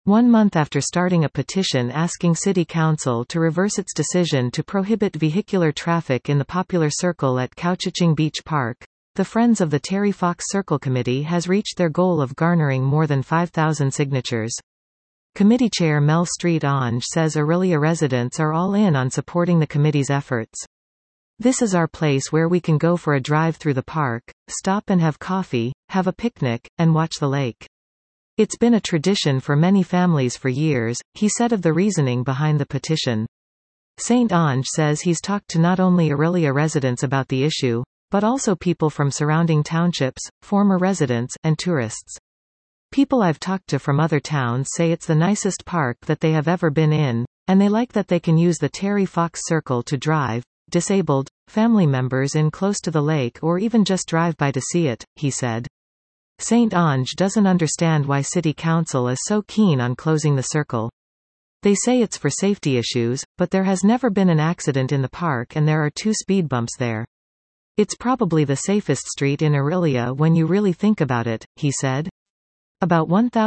1 month after starting a petition asking City Council to reverse its decision to prohibit vehicular traffic in the popular circle at Couchiching Beach Park, the Friends of the Terry Fox Circle Committee has reached their goal of garnering more than 5,000 signatures. Committee Chair Mel Street Onge says Orillia residents are all in on supporting the committee's efforts. "This is our place where we can go for a drive through the park, stop and have coffee, have a picnic, and watch the lake. It's been a tradition for many families for years," he said of the reasoning behind the petition. St. Onge says he's talked to not only Orillia residents about the issue, but also people from surrounding townships, former residents, and tourists. "People I've talked to from other towns say it's the nicest park that they have ever been in, and they like that they can use the Terry Fox Circle to drive, disabled, family members in close to the lake or even just drive by to see it," he said. St. Onge doesn't understand why City Council is so keen on closing the circle. They say it's for safety issues, but there has never been an accident in the park and there are 2 speed bumps there. "It's probably the safest street in Orillia when you really think about it," he said. About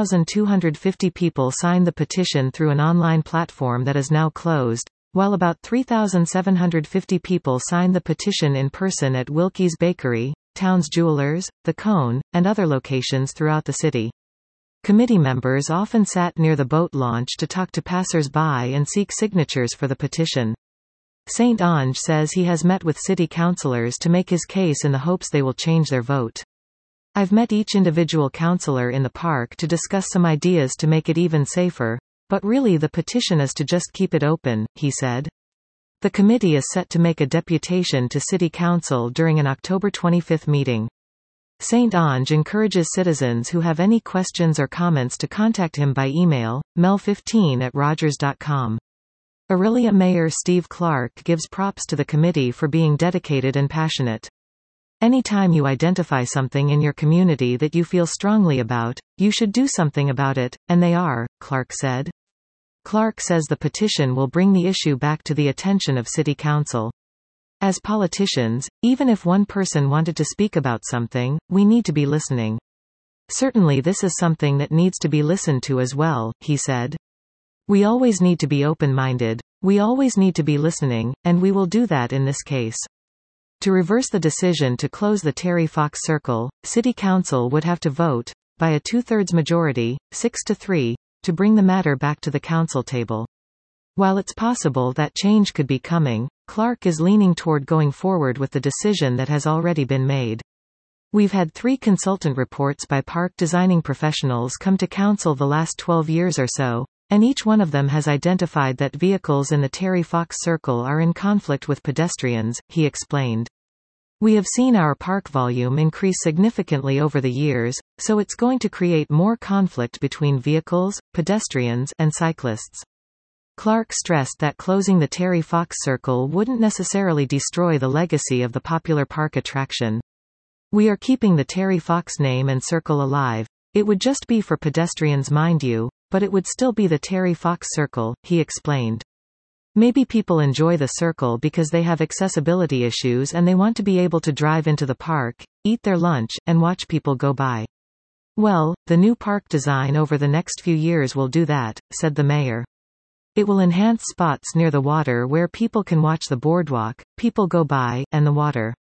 1,250 people signed the petition through an online platform that is now closed, while about 3,750 people signed the petition in person at Wilkie's Bakery, Towns Jewelers, The Cone, and other locations throughout the city. Committee members often sat near the boat launch to talk to passers-by and seek signatures for the petition. St. Onge says he has met with city councillors to make his case in the hopes they will change their vote. "I've met each individual councillor in the park to discuss some ideas to make it even safer, but really the petition is to just keep it open," he said. The committee is set to make a deputation to City Council during an October 25 meeting. St. Onge encourages citizens who have any questions or comments to contact him by email, mel15@rogers.com. Orillia Mayor Steve Clark gives props to the committee for being dedicated and passionate. "Anytime you identify something in your community that you feel strongly about, you should do something about it, and they are," Clark said. Clark says the petition will bring the issue back to the attention of City Council. "As politicians, even if one person wanted to speak about something, we need to be listening. Certainly this is something that needs to be listened to as well," he said. "We always need to be open-minded. We always need to be listening, and we will do that in this case." To reverse the decision to close the Terry Fox Circle, City Council would have to vote, by a 2/3 majority, 6-3, to bring the matter back to the council table. While it's possible that change could be coming, Clark is leaning toward going forward with the decision that has already been made. "We've had 3 consultant reports by park designing professionals come to council the last 12 years or so, and each one of them has identified that vehicles in the Terry Fox Circle are in conflict with pedestrians," he explained. "We have seen our park volume increase significantly over the years, so it's going to create more conflict between vehicles, pedestrians, and cyclists." Clark stressed that closing the Terry Fox Circle wouldn't necessarily destroy the legacy of the popular park attraction. "We are keeping the Terry Fox name and circle alive. It would just be for pedestrians, mind you, but it would still be the Terry Fox Circle," he explained. "Maybe people enjoy the circle because they have accessibility issues and they want to be able to drive into the park, eat their lunch, and watch people go by. Well, the new park design over the next few years will do that," said the mayor. "It will enhance spots near the water where people can watch the boardwalk, people go by, and the water.